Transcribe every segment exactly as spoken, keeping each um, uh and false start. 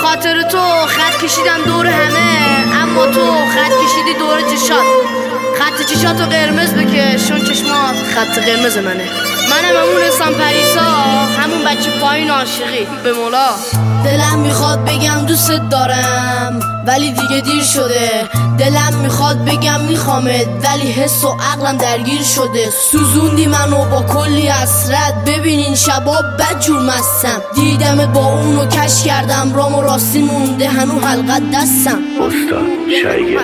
خاطر تو خط کشیدم دور همه، اما تو خط کشیدی دور چشات. خط چشاتو قرمز بکش چون چشمات خط قرمز منه. منم همون انسان پریسا، همون بچه پایین عاشقی به مولا. دلم میخواد بگم دوست دارم ولی دیگه دیر شده. دلم میخواد بگم میخوامت ولی حس و عقلم درگیر شده. سوزوندی منو با کلی حسرت، ببین این شبا بدجور مستم. دیدمت با اونو کش کردم، رام و راستی مونده هنو حلقت دستم. استاد شایگل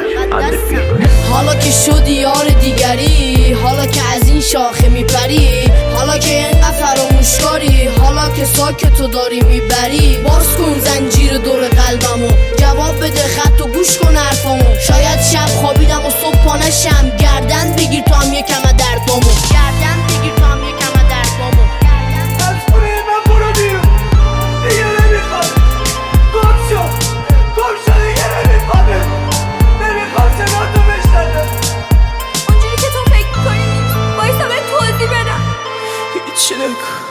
حالا که شدی یار دیگری، حالا که از این شاخه میپری، حالا که اینقدر فراموشکاری، حالا که ساکتو داری میبری، باز کن زنجیر دور قلبمو، جواب بده خط و گوش کن حرفامو. شاید شب خوابیدم و صبح پا نشم، گردن بگیر تو هم یکم از دردامو، گردن بگیر تو هم یکم از دردامو. از خونه من برو بیرون، دیگه نمیخواد. گم شو گم شو دیگه نمیخواد. نمیخواد صداتو بشنوم. اونجوری که تو فکر کنی بایستا به توضیح بدم. هیچی نکن.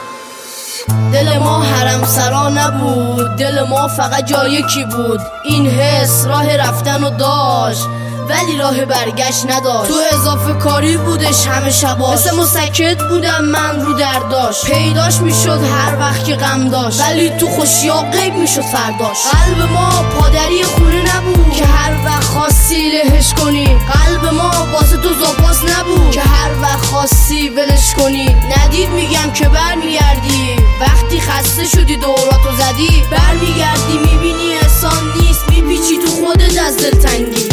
دل ما حرم سرا نبود، دل ما فقط جای کی بود. این حس راه رفتن و داشت ولی راه برگشت نداشت. تو اضافه کاری بودش همه شباش، مثل مسکت بودم من رو درداش. پیداش میشد هر وقت که غم داشت ولی تو خوشیا غیب میشد فرداش. قلب ما پادری خونه نبود که هر وقت خواستی لهش کنی. قلب ما واسه تو زاپاس نبود که هر وقت خواستی ولش کنی. ندید میگم که برمیگردی، وقتی خسته شدی دوراتو زدی برمیگردی. میبینی احسان نیست، میپیچی تو خودت از دلتنگی.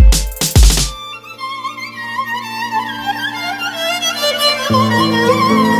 Thank you.